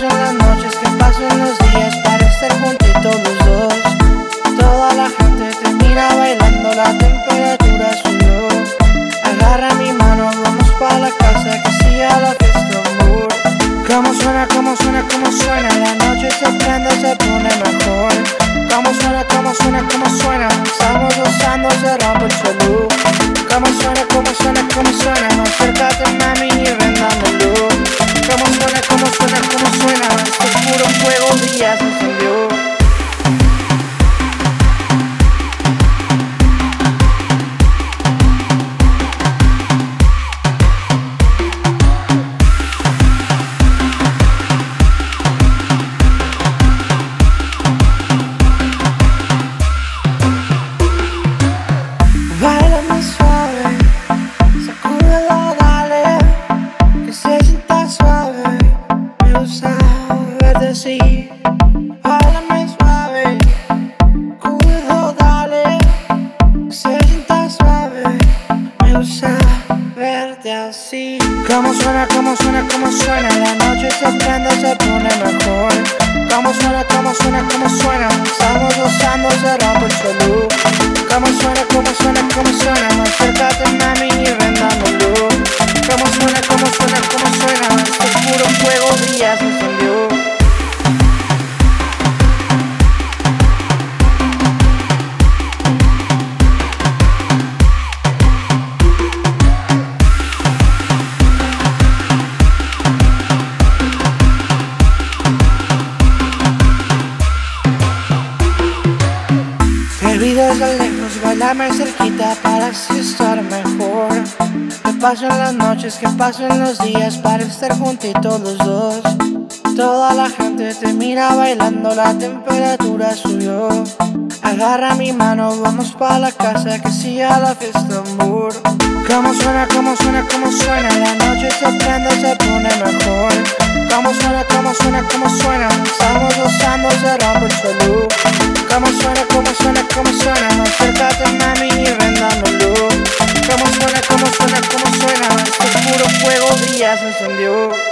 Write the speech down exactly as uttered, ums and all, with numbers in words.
pasen las noches, que pasen los días para estar juntitos los dos. Toda la gente te mira bailando, la temperatura subió. Agarra mi mano, vamos pa' la casa, que siga la fiesta, amor. Cómo suena, cómo suena, cómo suena, la noche se prende, se pone mejor. Cómo suena, cómo suena, cómo suena, estamos gozando, se rompe el salud. Cómo suena, cómo suena, cómo suena, acércate mami y vendámelo. Cómo suena, cómo suena, cómo suena, este puro fuego día se encendió. Báilame suave, sacúdelo, dale, que se sienta suave. Me gusta verte así. Báilame suave, sacúdelo, dale, que se sienta suave. Me gusta verte así. Cómo suena, cómo suena, cómo suena, la noche se prende, se pone mejor. Cómo suena, cómo suena, cómo suena, estamos gozando, se rompe el salud. Cómo suena, cómo suena, cómo suena, acércate mami y vendámelo. Cómo suena, cómo suena, cómo suena, este puro fuego día se encendió. Te vi desde lejos, bailame cerquita para así estar mejor. Que pasen las noches, que pasen los días para estar juntitos los dos. Toda la gente te mira bailando, la temperatura subió. Agarra mi mano, vamos pa' la casa, que siga la fiesta, amor. Cómo suena, cómo suena, cómo suena, la noche se prende, se pone mejor. Cómo suena, cómo suena, cómo suena, estamos gozando, se rompe el salud. Cómo suena, cómo suena, cómo suena, acércate mami y vendámelo. Cómo suena, cómo suena, cómo suena, este puro fuego día se encendió.